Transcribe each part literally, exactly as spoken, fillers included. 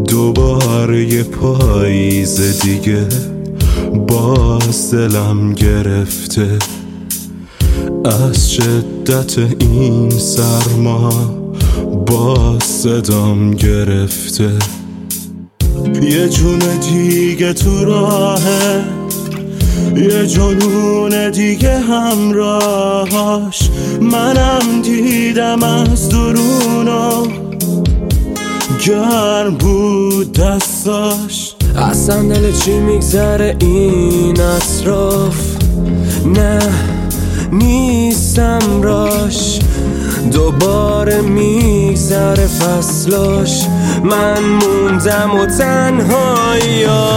دوباره یه پاییز دیگه باز دلم گرفته از شدت این سرما، باز صدام گرفته. یه جون دیگه تو راهه، یه جنون دیگه همراهاش، منم دیدم از درونو گرم بود دستاش. اصلا دل چی میگذره این اطراف، نه نیستم راش. دوباره میگذره فصلاش، من موندم و تنهایا.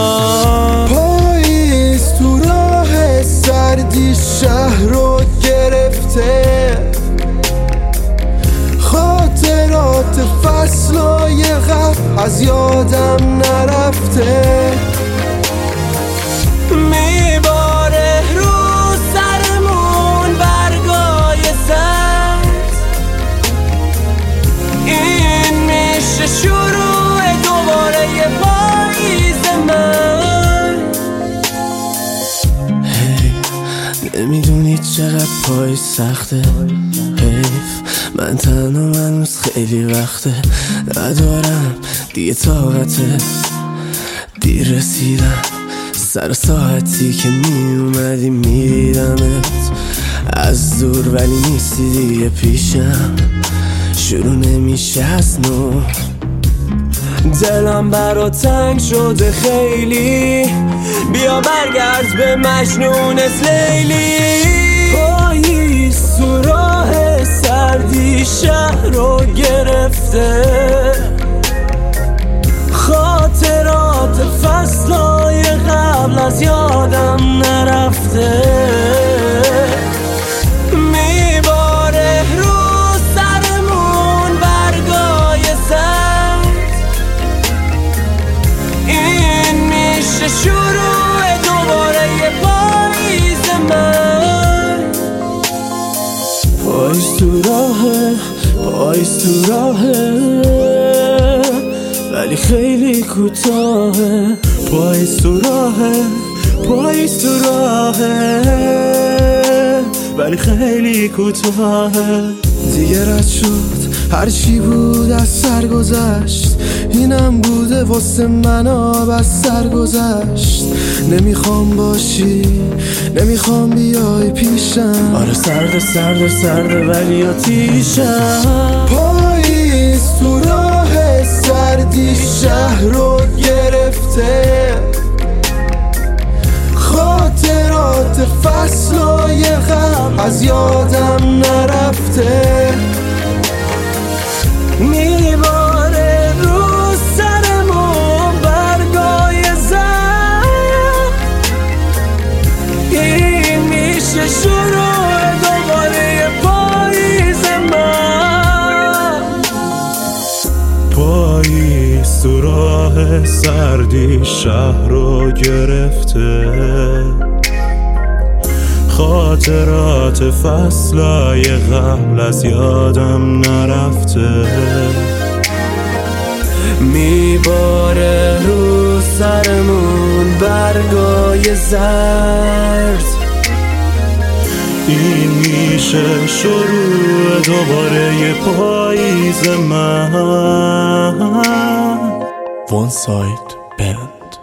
پاییز تو راه سردی شهر رو گرفته، خاطرات فصلای قبل از یادم نرفته. میباره رو سرمون برگای زرد، این میشه شروع دوباره یه پاییز من. هی نمیدونی چقدر پای سخته، حیف من تنها منوز خیلی وقته ندارم دیگه طاقته. دیر رسیدم سر ساعتی که می اومدی میدیدمت از دور، ولی نیستی دیگه پیشم، شروع نمیشه از نو. دلم برا تنگ شده خیلی، بیا برگرد به مجنونت لیلی. پاییز تو راه سردی شهر رو گرفته، خاطرات فصلای قبل از یادم نرفته. میباره رو سرمون برگای زرد، این میشه شروع دوباره یه پاییز من. پاییز تو راهه، پاییز تو راهه، ولی خیلی کوتاهه. پاییز تو راهه، پاییز تو راهه، ولی خیلی کوتاهه. دیگه رد شد هر چی بود از سر گذشت، اینم بوده واسه من آب از سر گذشت. نمیخوام باشی، نمیخوام بیای پیشم، آره سرد سرد سرد ولی آتیشم. پاییز تو راه سردی شهر رو گرفته، خاطرات فصلای قبل از یادم نرفته. میباره رو سرمون برگای زرد، این میشه شروع دوباره پاییز من. پاییز تو راه سردی شهر رو گرفته، خاطرات فصلای قبل از یادم نرفته. میباره رو سرمون برگای زرد، این میشه شروع دوباره یه پاییز من. One Side Band.